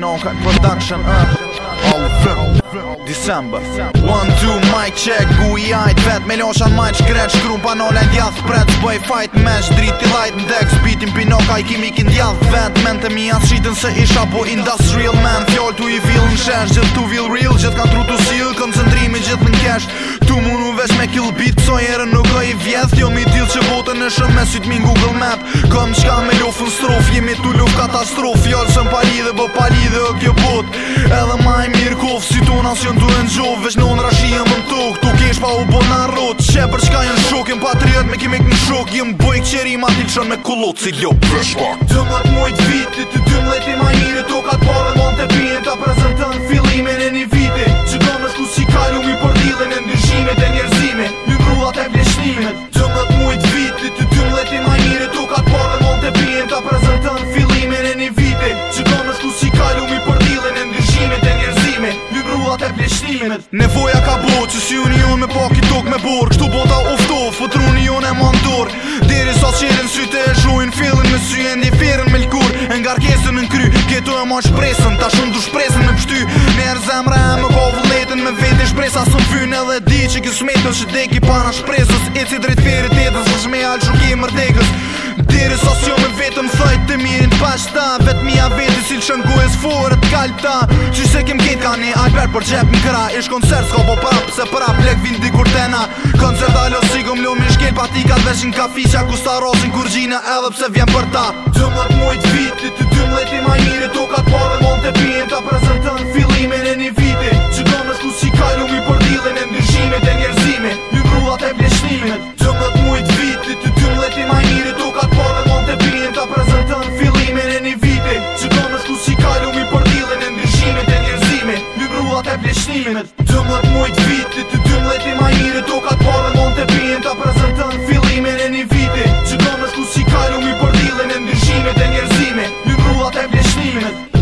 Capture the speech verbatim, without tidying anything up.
Noka Production uh. All December One, two, mic check, gu i ajt vet Me loshan majt shkret, shkrum panolen djath Pret, s'boj fight, mesh, drit i light Në dek, s'bitin pinoka, i kimi kin djath Vet, mente mi janë shqitën se isha po industrial man Fjall tu i feel në shesh, gjithë tu feel real Gjithë kan tru tu seal, koncentrimi gjithë në kesh Tu munu vesh me kill beat, so herën nuk o i vjedh Jo mi dil që votën e shëm me syt mi Google Map Kom qka me lufën strof, jemi tu luf katastrof Fjall sëm palidhe, bo palidhe o kjo bot Edhe ma i mirë kof, si tu nasion tu e nxov Vesh non rashien më në tok, tu kesh pa u bo në rot Qe për qka jën shok, jem patriot me kimek në shok Jem boj këqeri ma til qën me kullot si ljo Dëmët mujt viti, të dëmlet i ma njëri Tokat parë dhe mon të pijen ta prezentën fillimin e një viti Që do me shku si kaljum i përdilin e ndryshimit e njerëzimit Lybruat e bleshnimet Dëmët mujt viti, të dëmlet i ma njëri Tokat parë dhe mon të pijen ta prezentën fillimin e një viti Që do me shku si kaljum i përdilin e ndryshimit e njerëzimit Lybruat e bleshnimet Nevoja ka bo që si union me pak i tok me bor Kështu bota oftof, fëtru union e mandor Diri sa qelin syte e shojnë fillin me sy e ndiferin me lkur E ngarkesën në kry, keto e ma shpresën Ta shumë du shpresën me pështy Njerë zemra e më ka vëlletën me vete shpresa së më fynë Edhe di që kës shmetën që deki pana shpresës E si drejt ferit jetës vë shme alë shuki mërdekës Diri sa s'jo me vetëm thajt të mirin t'pashta Vet mija veti si lëshën gojës forët t'kalpta Qy se kem ketë ka një alber për gjep në këra Ish koncert s'ka po prap se prap lek vin dikur tena Koncert alo si gom lo me shkel patikat vesh në kafisha Ku sta rosin kur gjina edhe pse vjen për ta Dëmët mujt viti, të dëmlet i ma njëri Tokat parë dhe mon të pijen ta prezentën fillimin e një viti Që do me shku si kaljum i përdilin e ndryshimit e njerëzimit Lybruat e bleshnimet Dëmët mujt viti, të dëmlet i ma njëri Tokat parë dhe mon të pijen ta prezentën fillimin e një viti Që do me shku si kaljum i përdilin e ndryshimit e njerëzimit Lybruat e bleshnimet Dëmët mujt viti, të dëmlet i ma njëri Tokat parë dhe mon të pijen ta prezentën fillimin e një viti Që do me shku si kaljum i përdilin e ndryshimit e njerëzimit Lybruat e bleshnimet